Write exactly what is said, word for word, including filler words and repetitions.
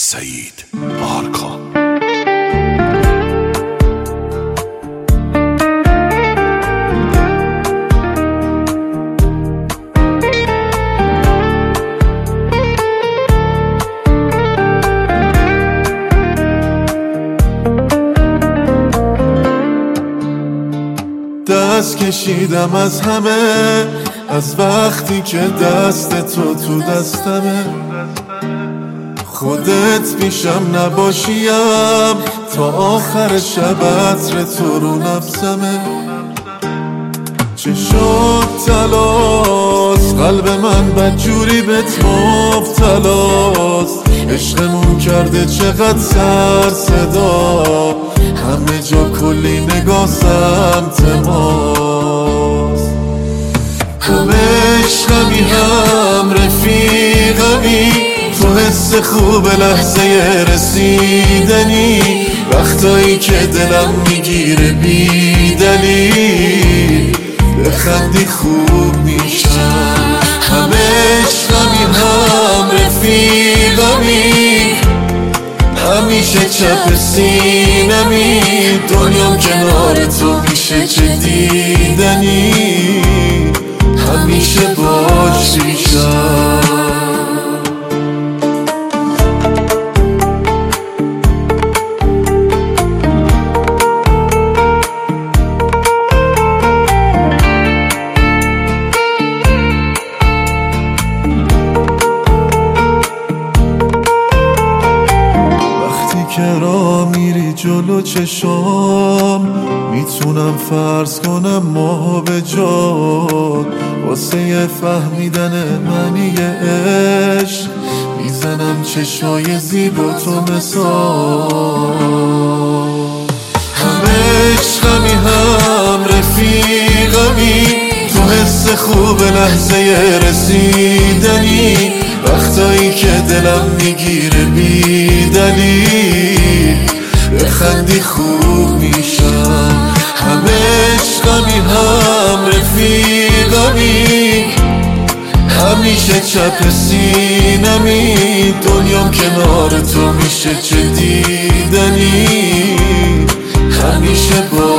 سعید آرکان. دست کشیدم از همه، از وقتی که دست تو تو دستمه. خودت پیشم نباشیم تا آخر شب عطر تو رو نفسمه. چشات تلاست، قلب من بدجوری بهت مبتلاست. عشقمون کرده چقدر سر صدا، همه جا کلی نگاه سمت ماست. هم عشقمی هم رفیقمی، تو حس خوب لحظه رسیدنی. وقتایی که دلم میگیره بی دلیل، بخندی خوب میشم. هم عشقمی هم رفیقمی، همیشه چپ سینمی. دنیام کنار تو میشه چه دیدنی، همیشه باش میشم. که را میری جلو چشام، میتونم فرض کنم ما به جاد. واسه فهمیدن معنی عشق، میزنم چشای زیبا تو مثال. هم عشقمی هم رفیقمی، تو حس خوب لحظه رسیدنی. وقتایی که دلم میگیره بی دلیل، بخندی خوب میشم. هم عشقمی هم رفیقمی، همیشه چپ سینمی. دنیام کنار تو میشه چه دیدنی، همیشه با